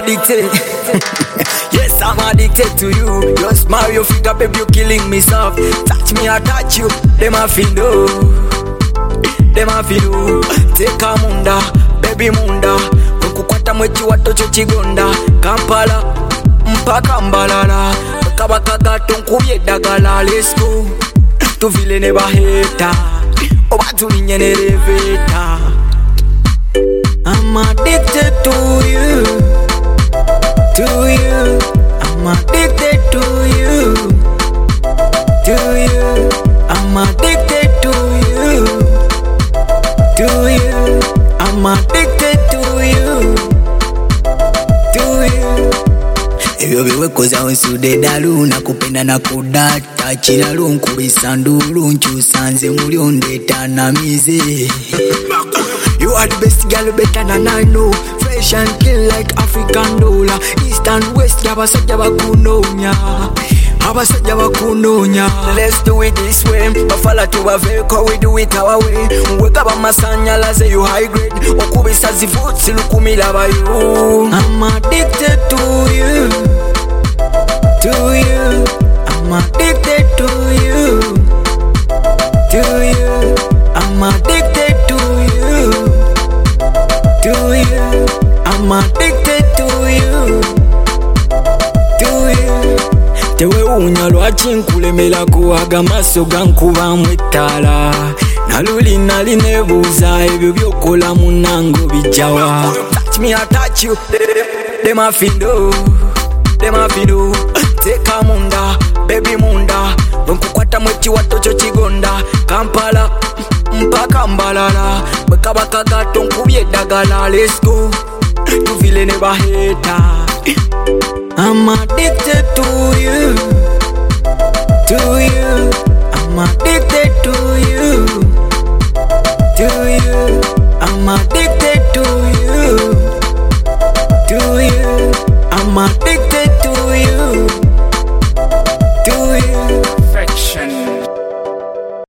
addicted. Yes, I'm addicted to you. Your smile, your figure, baby, you killing me soft. Touch me, I touch you. Them a feel no. Them a feel no. Take a munda, baby munda. Kukukwata mwechi watocho chigonda. Kampala, mpaka Mbalala. Kabaka gato nkubye dagala. Let's go. Tuvile ne baheta. Oba tulinye ne reveta. I'm addicted to you. To you. I'm addicted to you. To you. I'm addicted to you. To you. I'm addicted to you. To you. Ebyo biwekoza wensude dalu nakupenda na kudata chiralu nkubisa ndulu nchusanze mulyo ndetanamize. You are the best girl, better than I know. Fresh and clean like African dollar. East and west, yabasajja bakunonya. Abasajja bakunonya. Let's do it this way. Bafala to Baveko, we do it our way. Wake up amasanyalaze, you high grade. Okubisa zivutsi lukumila bayo. I'm addicted to you. To you. I'm addicted to you. To you. I'm addicted to you. To you. I'm addicted to you. To you. Tewe unya lwaki nkulemera kuwaga maso gankuba mwetala. Naluli nali nebuuza ebyo byokola munango bijawa. Touch me, I touch you. Them a feel no. Them a feel no. Take a munda, baby munda. Nkukwata mwechi watocho chigonda. Kampala, mpaka Mbalala. Kabaka gato nkubye dagala. Let's go. Tuvile ne baheta. I'm addicted to you. To you. I'm addicted